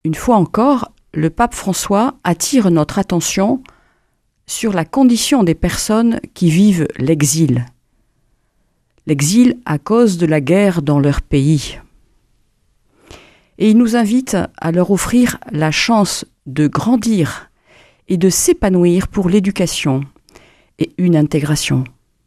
Une fois encore, le pape François attire notre attention sur la condition des personnes qui vivent l'exil. L'exil à cause de la guerre dans leur pays. Et il nous invite à leur offrir la chance de grandir et de s'épanouir pour l'éducation et une intégration.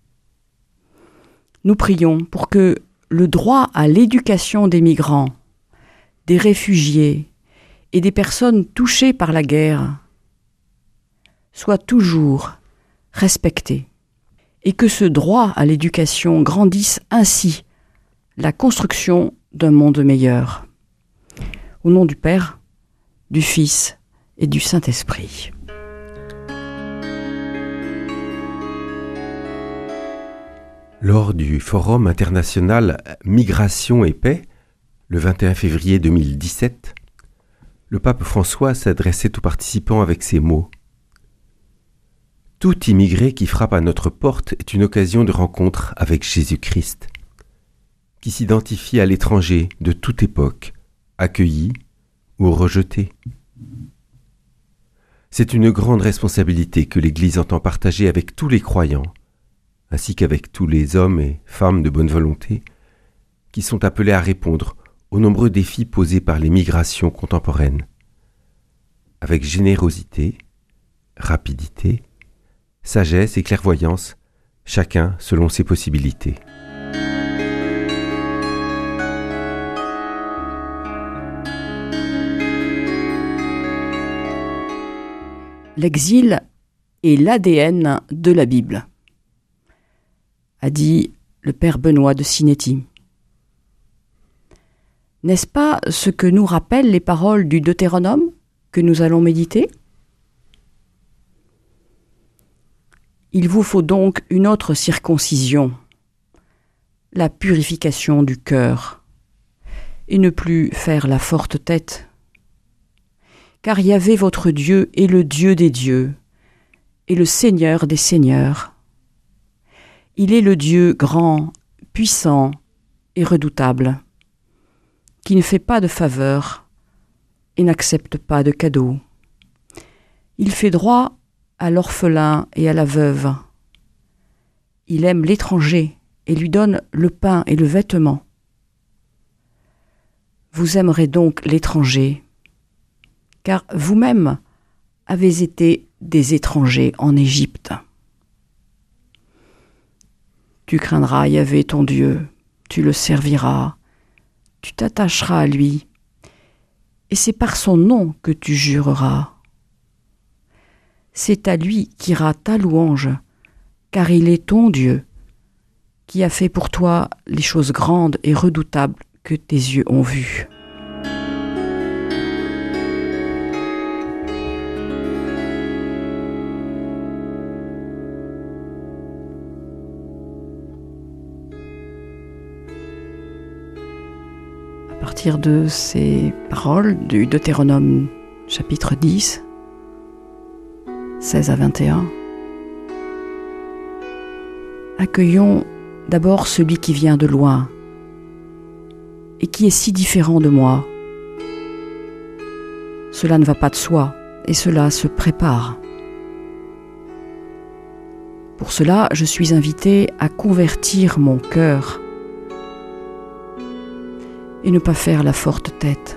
Nous prions pour que le droit à l'éducation des migrants, des réfugiés et des personnes touchées par la guerre soit toujours respecté et que ce droit à l'éducation grandisse ainsi la construction d'un monde meilleur. Au nom du Père, du Fils et du Saint-Esprit. Lors du Forum international Migration et Paix, le 21 février 2017, le pape François s'adressait aux participants avec ces mots. « Tout immigré qui frappe à notre porte est une occasion de rencontre avec Jésus-Christ, qui s'identifie à l'étranger de toute époque, accueilli ou rejeté. C'est une grande responsabilité que l'Église entend partager avec tous les croyants, ainsi qu'avec tous les hommes et femmes de bonne volonté qui sont appelés à répondre aux nombreux défis posés par les migrations contemporaines, avec générosité, rapidité, sagesse et clairvoyance, chacun selon ses possibilités. L'exil est l'ADN de la Bible, a dit le père Benoît de Sinetti. N'est-ce pas ce que nous rappellent les paroles du Deutéronome que nous allons méditer ? Il vous faut donc une autre circoncision, la purification du cœur, et ne plus faire la forte tête. Car Yahvé votre Dieu est le Dieu des dieux, et le Seigneur des seigneurs. Il est le Dieu grand, puissant et redoutable, qui ne fait pas de faveurs et n'accepte pas de cadeaux. Il fait droit à l'orphelin et à la veuve. Il aime l'étranger et lui donne le pain et le vêtement. Vous aimerez donc l'étranger, car vous-même avez été des étrangers en Égypte. Tu craindras Yahvé ton Dieu, tu le serviras, tu t'attacheras à lui, et c'est par son nom que tu jureras. C'est à lui qu'ira ta louange, car il est ton Dieu, qui a fait pour toi les choses grandes et redoutables que tes yeux ont vues. À partir de ces paroles du Deutéronome chapitre 10, 16 à 21, accueillons d'abord celui qui vient de loin et qui est si différent de moi. Cela ne va pas de soi et cela se prépare. Pour cela, je suis invitée à convertir mon cœur et ne pas faire la forte tête.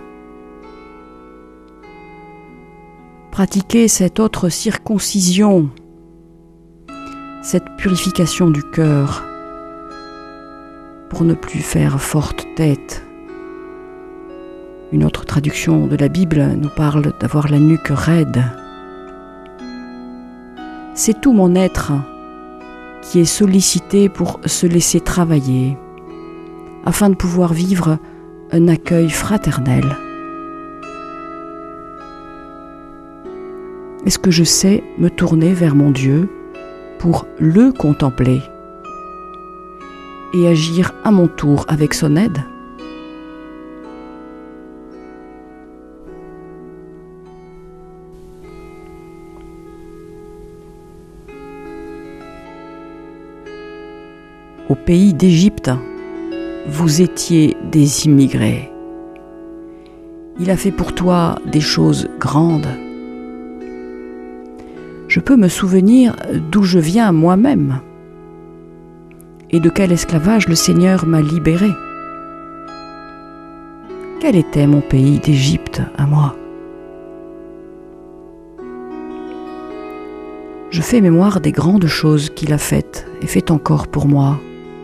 Pratiquer cette autre circoncision, cette purification du cœur, pour ne plus faire forte tête. Une autre traduction de la Bible nous parle d'avoir la nuque raide. C'est tout mon être qui est sollicité pour se laisser travailler, afin de pouvoir vivre un accueil fraternel. Est-ce que je sais me tourner vers mon Dieu pour le contempler et agir à mon tour avec son aide ? Au pays d'Égypte, vous étiez des immigrés. il a fait pour toi des choses grandes. Je peux me souvenir d'où je viens moi-même et de quel esclavage le Seigneur m'a libéré. Quel était mon pays d'Égypte à moi? Je fais mémoire des grandes choses qu'il a faites et fait encore pour moi.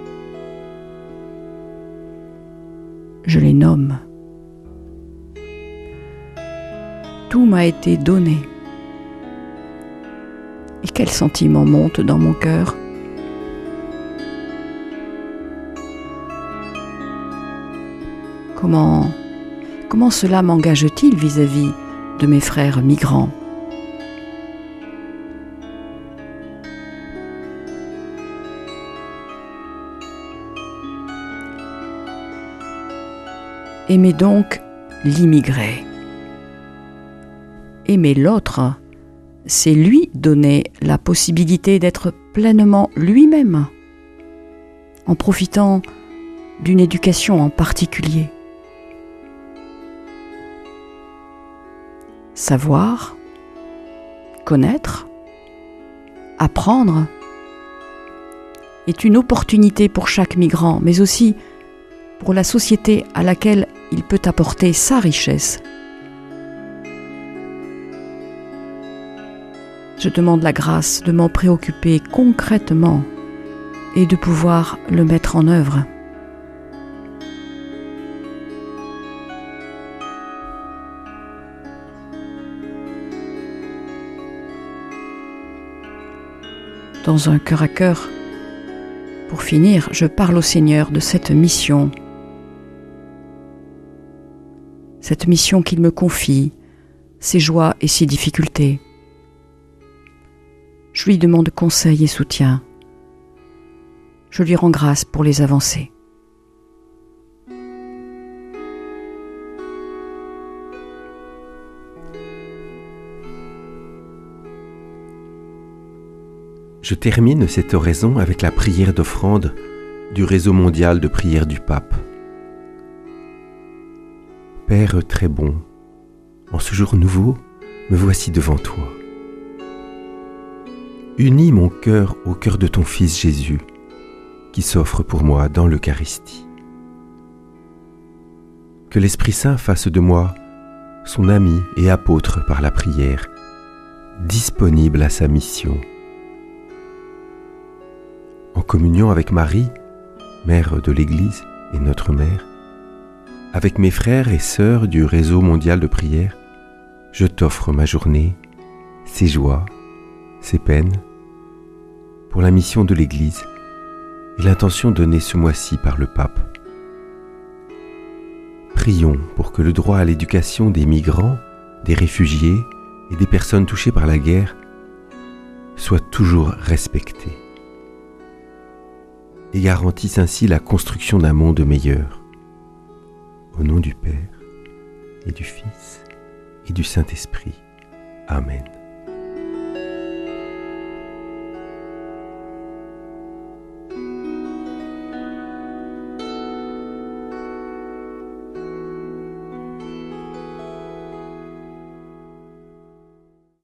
Je les nomme. Tout m'a été donné. Et quel sentiment monte dans mon cœur? Comment cela m'engage-t-il vis-à-vis de mes frères migrants? Aimez donc l'immigré. Aimer l'autre, c'est lui donner la possibilité d'être pleinement lui-même, en profitant d'une éducation en particulier. Savoir, connaître, apprendre est une opportunité pour chaque migrant, mais aussi pour la société à laquelle il peut apporter sa richesse. Je demande la grâce de m'en préoccuper concrètement et de pouvoir le mettre en œuvre. Dans un cœur à cœur, pour finir, je parle au Seigneur de cette mission qu'il me confie, ses joies et ses difficultés. Je lui demande conseil et soutien. Je lui rends grâce pour les avancées. Je termine cette oraison avec la prière d'offrande du réseau mondial de prière du pape. Père très bon, en ce jour nouveau, me voici devant toi. Unis mon cœur au cœur de ton Fils Jésus, qui s'offre pour moi dans l'Eucharistie. Que l'Esprit Saint fasse de moi son ami et apôtre par la prière, disponible à sa mission. En communion avec Marie, mère de l'Église et notre mère, avec mes frères et sœurs du réseau mondial de prière, je t'offre ma journée, ses joies, ses peines, pour la mission de l'Église et l'intention donnée ce mois-ci par le pape. Prions pour que le droit à l'éducation des migrants, des réfugiés et des personnes touchées par la guerre soit toujours respecté et garantisse ainsi la construction d'un monde meilleur. Au nom du Père et du Fils et du Saint-Esprit. Amen.